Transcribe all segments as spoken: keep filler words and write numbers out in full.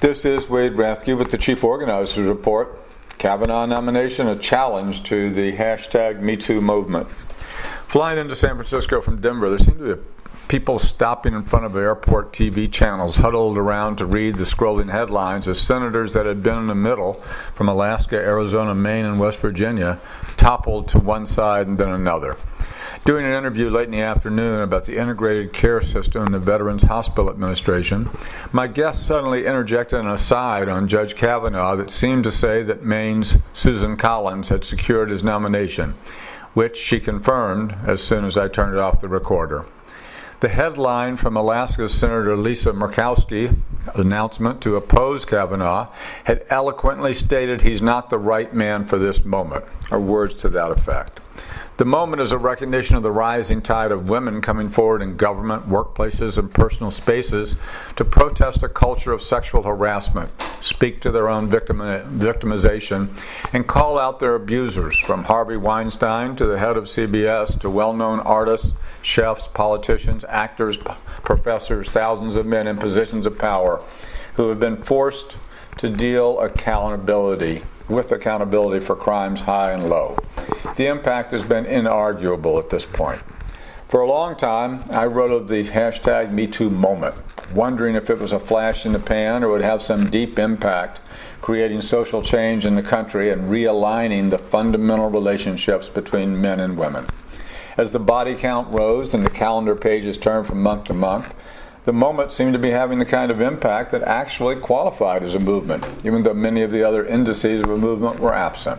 This is Wade Rathke with the Chief Organizers Report. Kavanaugh nomination, a challenge to the hashtag MeToo movement. Flying into San Francisco from Denver, there seem to be people stopping in front of airport T V channels, huddled around to read the scrolling headlines as senators that had been in the middle from Alaska, Arizona, Maine, and West Virginia toppled to one side and then another. Doing an interview late in the afternoon about the integrated care system in the Veterans Hospital Administration, my guest suddenly interjected an aside on Judge Kavanaugh that seemed to say that Maine's Susan Collins had secured his nomination, which she confirmed as soon as I turned off the recorder. The headline from Alaska's Senator Lisa Murkowski's announcement to oppose Kavanaugh had eloquently stated he's not the right man for this moment, or words to that effect. The moment is a recognition of the rising tide of women coming forward in government, workplaces, and personal spaces to protest a culture of sexual harassment, speak to their own victim- victimization, and call out their abusers, from Harvey Weinstein to the head of C B S to well-known artists, chefs, politicians, actors, p- professors, thousands of men in positions of power who have been forced to deal accountability with accountability for crimes high and low. The impact has been inarguable at this point. For a long time, I wrote of the hashtag MeToo moment, wondering if it was a flash in the pan or would have some deep impact, creating social change in the country and realigning the fundamental relationships between men and women. As the body count rose and the calendar pages turned from month to month, the moment seemed to be having the kind of impact that actually qualified as a movement, even though many of the other indices of a movement were absent.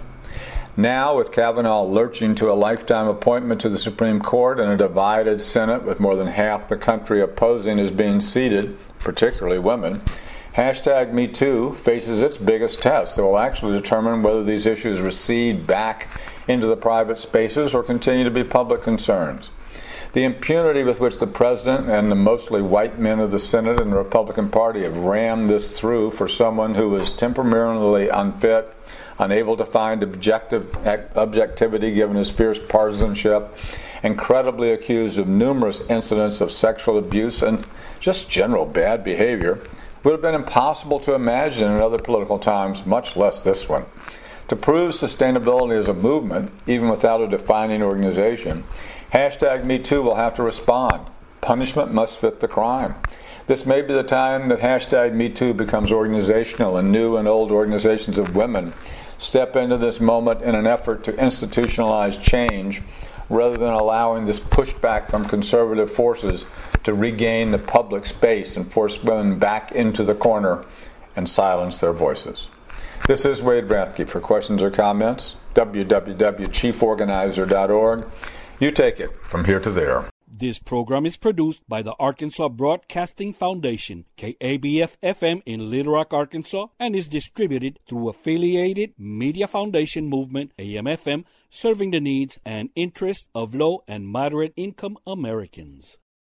Now, with Kavanaugh lurching to a lifetime appointment to the Supreme Court and a divided Senate with more than half the country opposing his being seated, particularly women, hashtag MeToo faces its biggest test that will actually determine whether these issues recede back into the private spaces or continue to be public concerns. The impunity with which the President and the mostly white men of the Senate and the Republican Party have rammed this through for someone who is temperamentally unfit, unable to find objective objectivity given his fierce partisanship, and credibly accused of numerous incidents of sexual abuse and just general bad behavior, would have been impossible to imagine in other political times, much less this one. To prove sustainability as a movement, even without a defining organization, hashtag MeToo will have to respond. Punishment must fit the crime. This may be the time that hashtag MeToo becomes organizational and new and old organizations of women step into this moment in an effort to institutionalize change rather than allowing this pushback from conservative forces to regain the public space and force women back into the corner and silence their voices. This is Wade Rathke. For questions or comments, w w w dot chief organizer dot org. You take it from here to there. This program is produced by the Arkansas Broadcasting Foundation, K A B F F M in Little Rock, Arkansas, and is distributed through Affiliated Media Foundation Movement, A M F M, serving the needs and interests of low and moderate income Americans.